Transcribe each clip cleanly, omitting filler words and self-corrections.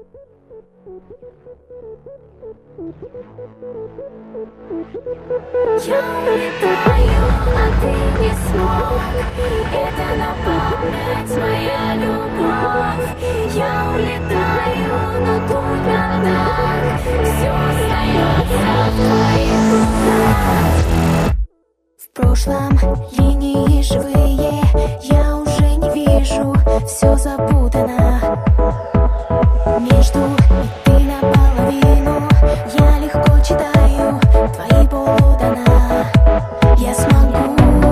Я улетаю, а ты не смог. Это на память моя любовь. Я улетаю, но только так. Все остается в твоих руках. В прошлом линии живые я уже не вижу. Все запутано. Между ты наполовину. Я легко читаю твои полутона. Я смогу.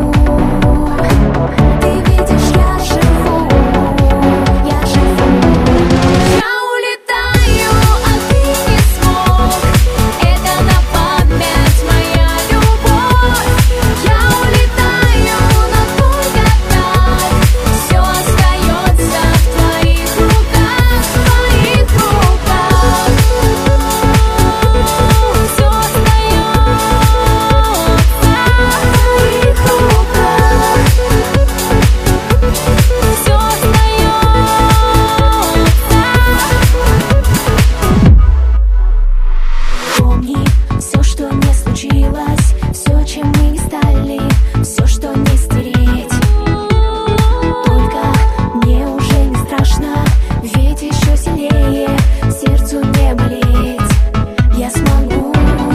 Ты видишь, я живу. Я живу. Я улетаю, а ты не смог. Это на память моя любовь. Я улетаю, но только так. Все остается в твоих руках, в твоих руках. Все Помни все, что не случилось, все, чем мы не стали, все, что не стереть. Только мне уже не страшно, ведь еще сильнее сердцу не болеть. Я смогу.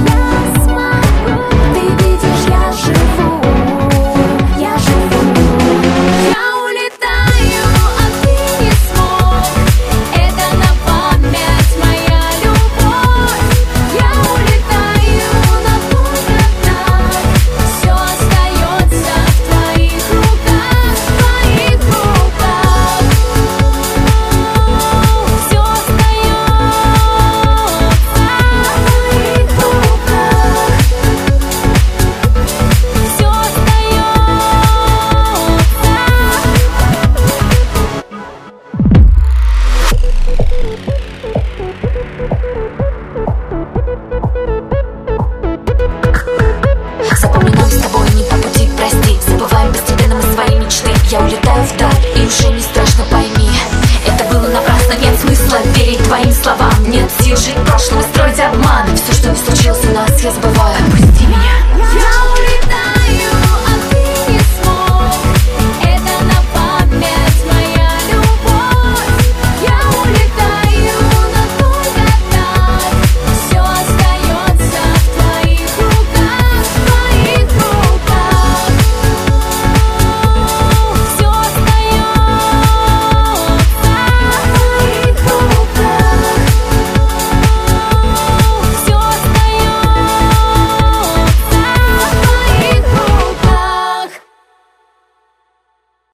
Ты видишь, я живу. Я живу. Я улетаю, а ты не смог. Это на память моя любовь. Я улетаю, но только так. Все остается в твоих руках, в твоих руках. Все Запомни, нам с тобой не по пути, прости. Забываем постепенно мы свои мечты. Я улетаю вдаль, и уже не страшно, пойми. Это было напрасно, нет смысла верить твоим словам. Нет сил жить прошлым и строить обман. Все, что не случилось у нас, я забываю.